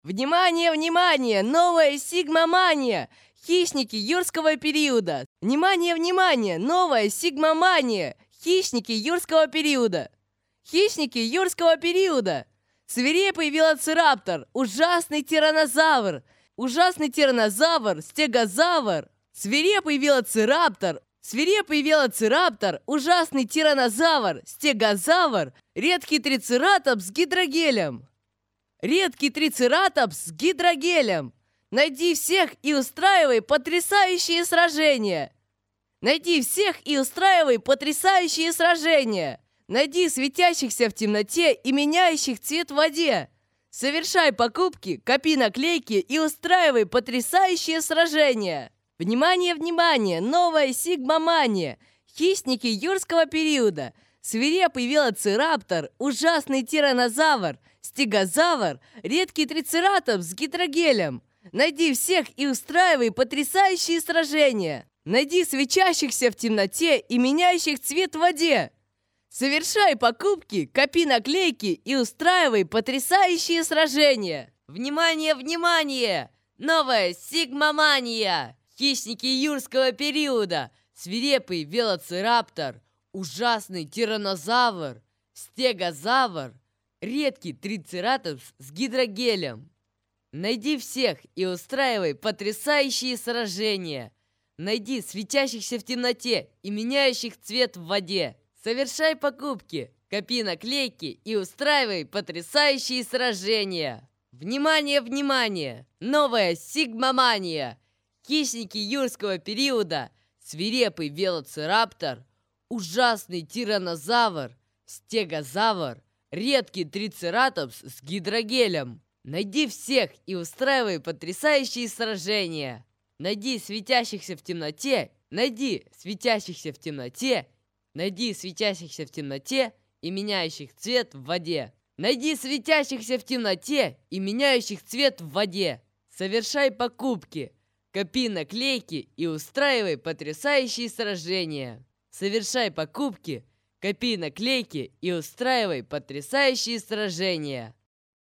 Внимание, внимание! Новая Сигма-мания! Хищники юрского периода! Внимание, внимание! Новая Сигма-мания! Хищники юрского периода! Хищники юрского периода! Свирепый велоцираптор! Ужасный тираннозавр! Ужасный тираннозавр! Стегозавр! Свирепый велоцираптор! Свирепый велоцираптор! Ужасный тираннозавр! Стегозавр! Редкий трицератопс с гидрогелем! Редкий трицератопс с гидрогелем! Найди всех и устраивай потрясающие сражения! Найди всех и устраивай потрясающие сражения! Найди светящихся в темноте и меняющих цвет в воде! Совершай покупки, копи наклейки и устраивай потрясающие сражения! Внимание, внимание! Новая Сигма-мания! Хищники юрского периода! Свирепый велоцираптор! Ужасный тираннозавр! Стегозавр! Редкий трицератопс с гидрогелем! Найди всех и устраивай потрясающие сражения! Найди свечащихся в темноте и меняющих цвет в воде! Совершай покупки, копи наклейки и устраивай потрясающие сражения! Внимание, внимание! Новая Сигма-мания! Хищники юрского периода! Свирепый велоцираптор! Ужасный тираннозавр! Стегозавр! Редкий трицератопс с гидрогелем! Найди всех и устраивай потрясающие сражения! Найди светящихся в темноте и меняющих цвет в воде! Совершай покупки, копи наклейки и устраивай потрясающие сражения! Внимание, внимание! Новая Сигма-мания! Хищники юрского периода! Свирепый велоцираптор! Ужасный тираннозавр! Стегозавр! Редкий трицератопс с гидрогелем! Найди всех и устраивай потрясающие сражения! Найди светящихся в темноте! Найди светящихся в темноте! Найди светящихся в темноте и меняющих цвет в воде! Найди светящихся в темноте и меняющих цвет в воде! Совершай покупки! Копи наклейки и устраивай потрясающие сражения! Совершай покупки! Копи наклейки и устраивай потрясающие сражения!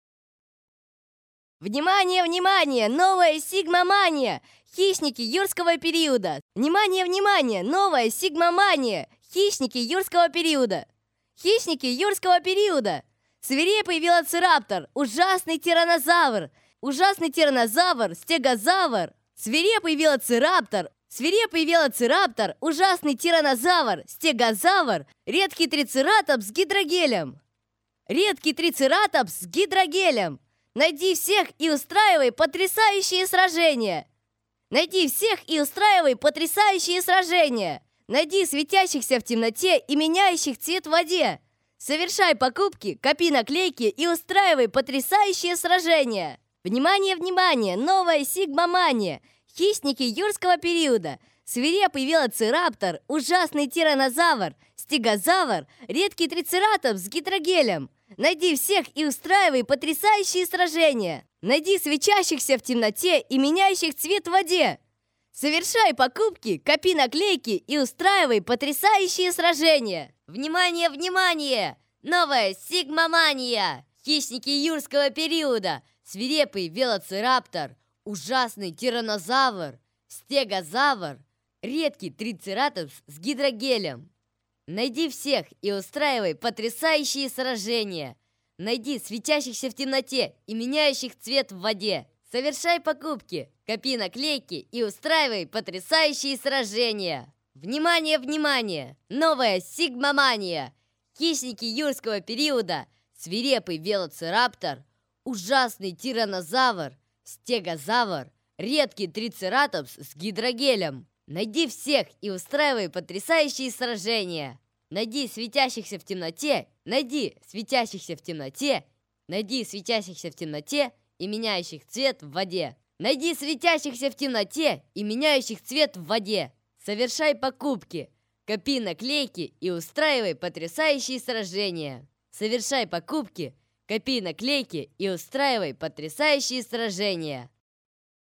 Внимание, внимание! Новая Сигма-мания! Хищники юрского периода! Внимание, внимание! Новая Сигма-мания! Хищники юрского периода! Хищники юрского периода! Свирепый велоцираптор! Ужасный тираннозавр! Ужасный тираннозавр! Стегозавр! Свирепый велоцираптор! Свирепый велоцираптор! Ужасный тираннозавр! Стегозавр! Редкий трицератопс с гидрогелем! Редкий трицератопс с гидрогелем! Найди всех и устраивай потрясающие сражения! Найди всех и устраивай потрясающие сражения! Найди светящихся в темноте и меняющих цвет в воде! Совершай покупки, копи наклейки и устраивай потрясающие сражения! Внимание, внимание! Новая Сигма-мания! Хищники юрского периода! Свирепый велоцираптор! Ужасный тираннозавр! Стегозавр! Редкий трицератопс с гидрогелем! Найди всех и устраивай потрясающие сражения! Найди свечащихся в темноте и меняющих цвет в воде! Совершай покупки, копи наклейки и устраивай потрясающие сражения! Внимание, внимание! Новая Сигма-мания! Хищники юрского периода! Свирепый велоцираптор! Ужасный тираннозавр! Стегозавр! Редкий трицератопс с гидрогелем! Найди всех и устраивай потрясающие сражения! Найди светящихся в темноте и меняющих цвет в воде! Совершай покупки, копи наклейки и устраивай потрясающие сражения! Внимание, внимание! Новая Сигма-мания! Хищники юрского периода! Свирепый велоцираптор! Ужасный тираннозавр! Стегозавр! Редкий трицератопс с гидрогелем! Найди всех и устраивай потрясающие сражения! Найди светящихся в темноте! Найди светящихся в темноте! Найди светящихся в темноте и меняющих цвет в воде! Найди светящихся в темноте и меняющих цвет в воде! Совершай покупки! Копи наклейки и устраивай потрясающие сражения! Совершай покупки! Копи наклейки и устраивай потрясающие сражения!